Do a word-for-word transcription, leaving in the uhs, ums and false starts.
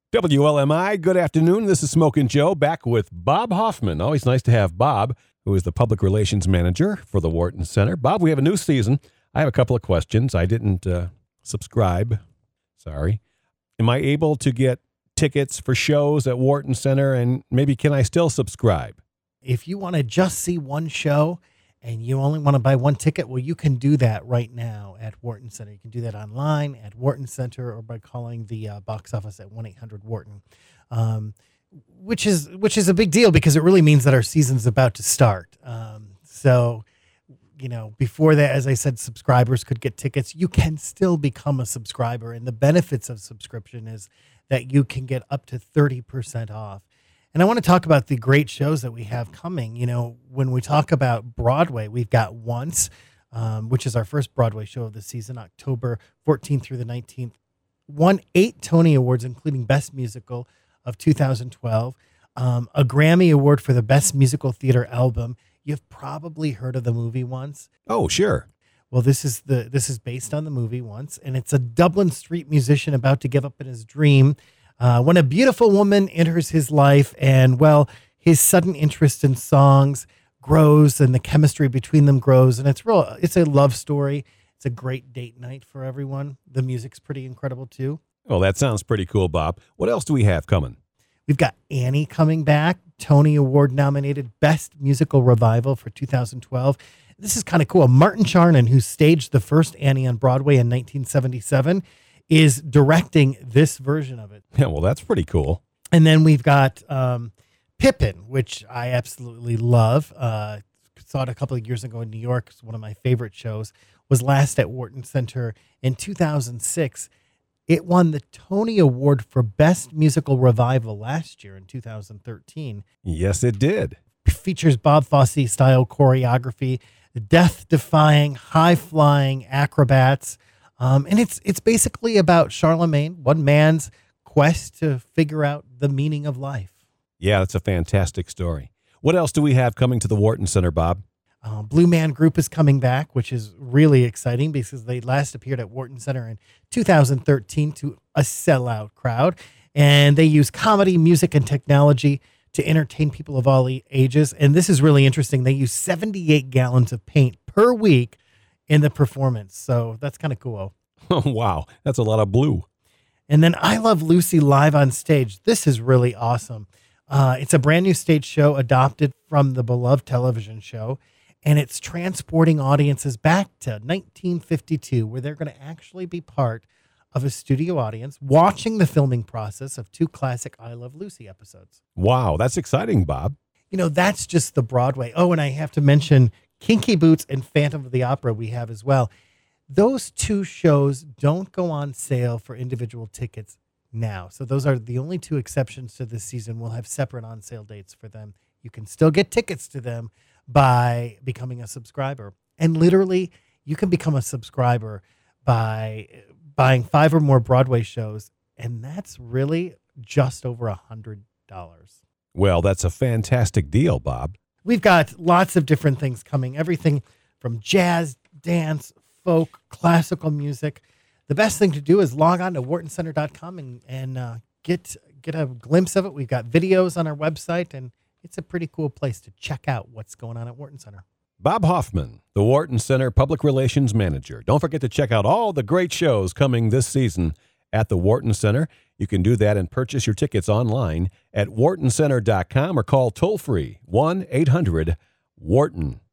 W L M I, good afternoon. This is Smokin' Joe back with Bob Hoffman. Always nice to have Bob, who is the Public Relations Manager for the Wharton Center. Bob, we have a new season. I have a couple of questions. I didn't uh, subscribe. Sorry. Am I able to get tickets for shows at Wharton Center, and maybe can I still subscribe? If you want to just see one show and you only want to buy one ticket, well, you can do that right now at Wharton Center. You can do that online at Wharton Center or by calling the uh, box office at one eight hundred Wharton, um, which is which is a big deal because it really means that our season's about to start. Um, so, you know, before that, as I said, subscribers could get tickets. You can still become a subscriber, and the benefits of subscription is that you can get up to thirty percent off. And I want to talk about the great shows that we have coming. You know, when we talk about Broadway, we've got Once, um, which is our first Broadway show of the season, October fourteenth through the nineteenth. Won eight Tony Awards, including Best Musical of two thousand twelve, um, a Grammy Award for the Best Musical Theater Album. You've probably heard of the movie Once. Oh, sure. Well, this is the this is based on the movie Once, and it's a Dublin street musician about to give up in his dream Uh, when a beautiful woman enters his life, and, well, his sudden interest in songs grows and the chemistry between them grows. And it's real. It's a love story. It's a great date night for everyone. The music's pretty incredible, too. Well, that sounds pretty cool, Bob. What else do we have coming? We've got Annie coming back, Tony Award nominated Best Musical Revival for two thousand twelve. This is kind of cool. Martin Charnin, who staged the first Annie on Broadway in nineteen seventy-seven, is directing this version of it. Yeah, well, that's pretty cool. And then we've got um, Pippin, which I absolutely love. Uh, saw it a couple of years ago in New York. It's one of my favorite shows. Was last at Wharton Center in two thousand six. It won the Tony Award for Best Musical Revival last year in two thousand thirteen. Yes, it did. Features Bob Fosse-style choreography, death-defying, high-flying acrobats. Um, and it's it's basically about Charlemagne, one man's quest to figure out the meaning of life. Yeah, that's a fantastic story. What else do we have coming to the Wharton Center, Bob? Uh, Blue Man Group is coming back, which is really exciting because they last appeared at Wharton Center in two thousand thirteen to a sellout crowd. And they use comedy, music, and technology to entertain people of all ages. And this is really interesting. They use seventy-eight gallons of paint per week in the performance. So that's kind of cool. Oh, wow. That's a lot of blue. And then I Love Lucy live on stage. This is really awesome. Uh, it's a brand new stage show adopted from the beloved television show. And it's transporting audiences back to nineteen fifty-two, where they're going to actually be part of a studio audience watching the filming process of two classic I Love Lucy episodes. Wow. That's exciting, Bob. You know, that's just the Broadway. Oh, and I have to mention Kinky Boots and Phantom of the Opera we have as well. Those two shows don't go on sale for individual tickets now. So those are the only two exceptions to this season. We'll have separate on sale dates for them. You can still get tickets to them by becoming a subscriber. And literally, you can become a subscriber by buying five or more Broadway shows. And that's really just over one hundred dollars. Well, that's a fantastic deal, Bob. We've got lots of different things coming, everything from jazz, dance, folk, classical music. The best thing to do is log on to wharton center dot com and, and uh, get get a glimpse of it. We've got videos on our website, and it's a pretty cool place to check out what's going on at Wharton Center. Bob Hoffman, the Wharton Center Public Relations Manager. Don't forget to check out all the great shows coming this season at the Wharton Center. You can do that and purchase your tickets online at wharton center dot com or call toll-free one eight hundred Wharton.